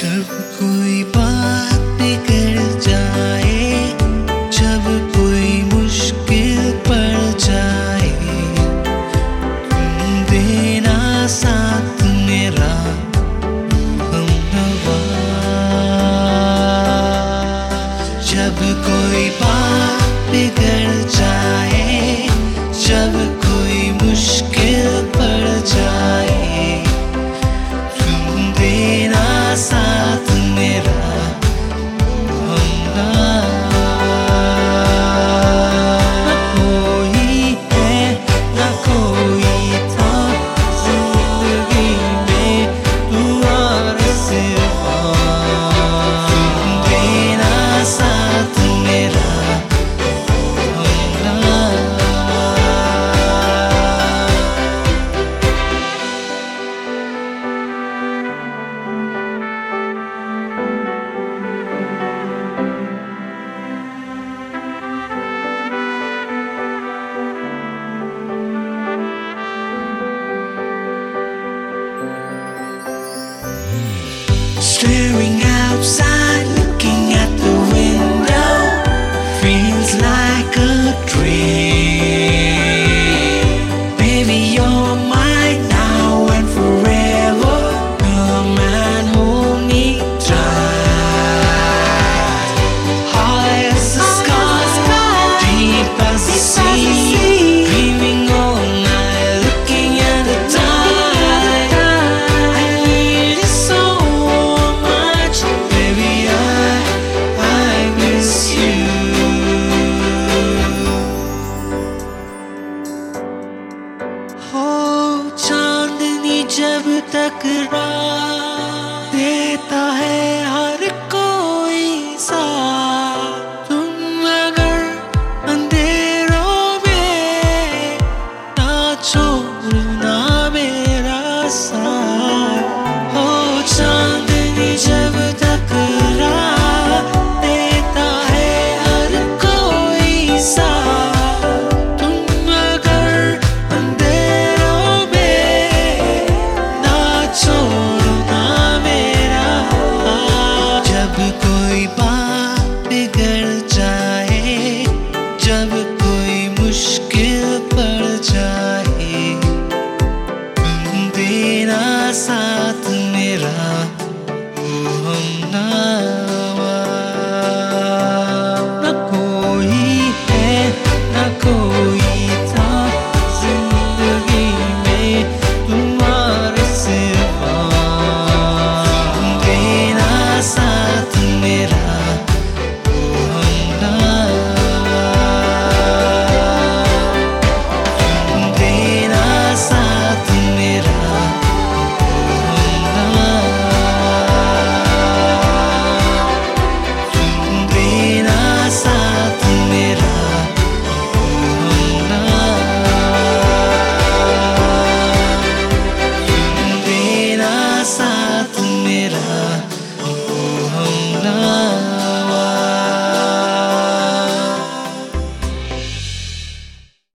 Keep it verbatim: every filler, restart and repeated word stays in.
जब कोई बात बिगड़ जाए, जब कोई मुश्किल पड़ जाए, तुम देना साथ मेरा हमनवा। जब कोई बात बिगड़ जाए, जब कोई मुश्किल पड़ जाए, तुम देना साथ मेरा हमनवा। न कोई है न कोई था जिंदगी में, तू और सिवा। तुम देना साथ मेरा हमनवा। Staring outside